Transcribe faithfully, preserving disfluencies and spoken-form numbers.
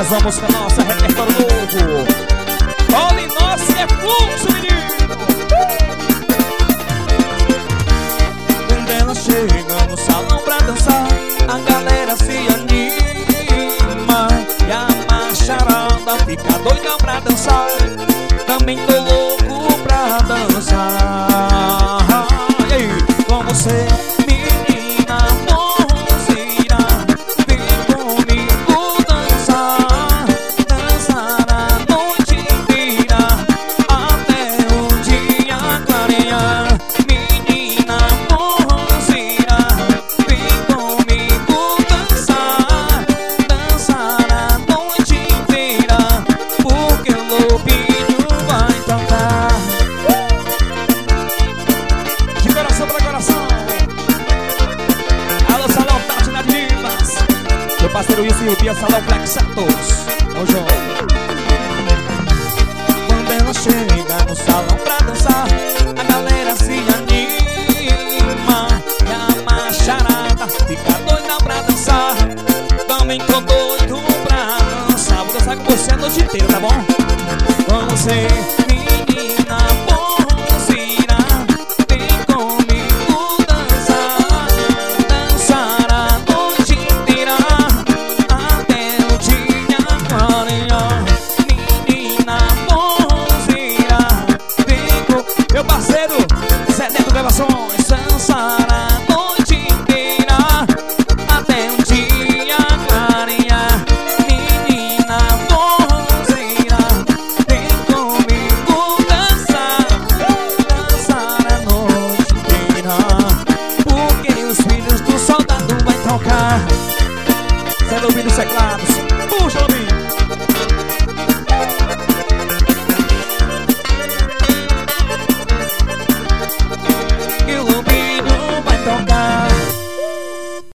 Mais uma música nossa, repertório novo. Olha, nossa, é fluxo, menino. Quando ela chega no salão pra dançar, a galera se anima e a macharada fica doida pra dançar. Também tô louco pra dançar. E aí, com você, menina bonzeira, vem comigo dançar. Dançar a noite inteira até o dia clarear. Menina bonzeira, vem comigo dançar. Dançar a noite inteira, porque o lobinho vai tocar. De coração para coração. Alô, Salão Tati Divas. Meu parceiro Wilson e o Bia, Salão Flex Santos. Ô, João. Quando ela chega no salão pra dançar, a galera se anima e a macharada fica doida pra dançar. Também tô doido pra dançar. Vou dançar com você a noite inteira, tá bom? Com você, menina bonzeira, vem comigo dançar. Dançar a noite inteira até o dia clarear. Menina bonzeira, vem com meu parceiro Zé Neto Gravações. Dançar a noite inteira até o dia clarear. Menina bonzeira, vem comigo dançar. Dançar a noite inteira, porque os filhos do soldado vai tocar. Zé Lobinho dos Teclados. Puxa, Lobinho.